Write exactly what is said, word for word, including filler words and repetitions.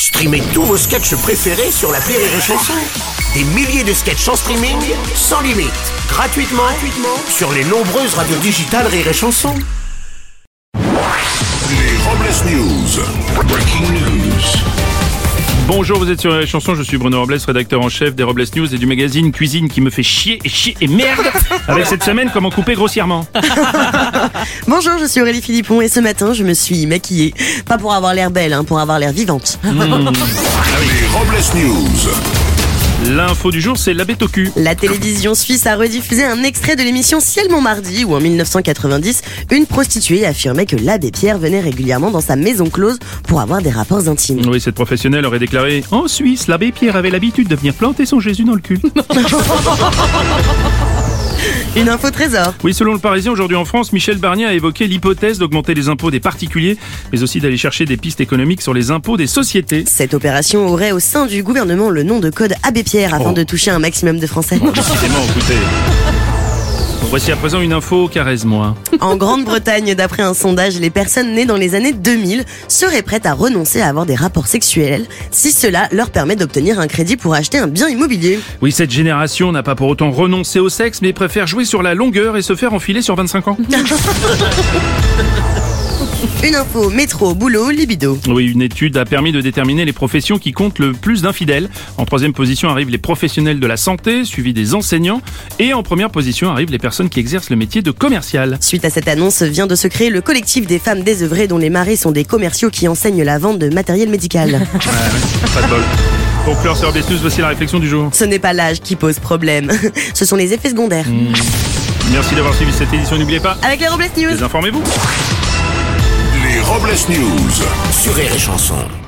Streamez tous vos sketchs préférés sur l'appli Rire et Chanson. Des milliers de sketchs en streaming, sans limite, gratuitement, gratuitement sur les nombreuses radios digitales Rire et Chanson. Les Robles News. Breaking news. Bonjour, vous êtes sur les chansons, je suis Bruno Robles, rédacteur en chef des Robles News et du magazine Cuisine qui me fait chier et chier et merde avec cette semaine comment couper grossièrement. Bonjour, je suis Aurélie Philippon et ce matin je me suis maquillée. Pas pour avoir l'air belle, hein, pour avoir l'air vivante. Mmh. Les Robles News. L'info du jour, c'est l'abbé Tocu. La télévision suisse a rediffusé un extrait de l'émission Ciel Montmardi où en dix-neuf cent quatre-vingt-dix, une prostituée affirmait que l'abbé Pierre venait régulièrement dans sa maison close pour avoir des rapports intimes. Oui, cette professionnelle aurait déclaré « En Suisse, l'abbé Pierre avait l'habitude de venir planter son Jésus dans le cul. » Une info trésor. Oui, selon le Parisien, aujourd'hui en France, Michel Barnier a évoqué l'hypothèse d'augmenter les impôts des particuliers, mais aussi d'aller chercher des pistes économiques sur les impôts des sociétés. Cette opération aurait au sein du gouvernement le nom de code Abbé Pierre afin Oh. de toucher un maximum de Français. Bon, décidément, écoutez. Voici à présent une info caresse-moi. En Grande-Bretagne, d'après un sondage, les personnes nées dans les années deux mille seraient prêtes à renoncer à avoir des rapports sexuels si cela leur permet d'obtenir un crédit pour acheter un bien immobilier. Oui, cette génération n'a pas pour autant renoncé au sexe, mais préfère jouer sur la longueur et se faire enfiler sur vingt-cinq ans. Une info métro, boulot, libido. Oui, une étude a permis de déterminer les professions qui comptent le plus d'infidèles. En troisième position arrivent les professionnels de la santé, suivis des enseignants. Et en première position arrivent les personnes qui exercent le métier de commercial. Suite à cette annonce, vient de se créer le collectif des femmes désœuvrées dont les maris sont des commerciaux qui enseignent la vente de matériel médical. Ouais, ouais, pas de bol. Pour clore sur Robles News, voici la réflexion du jour. Ce n'est pas l'âge qui pose problème, ce sont les effets secondaires. Mmh. Merci d'avoir suivi cette édition, n'oubliez pas, Avec les Robles News. désinformez-vous. Les Robles News. Sur Rire et Chanson.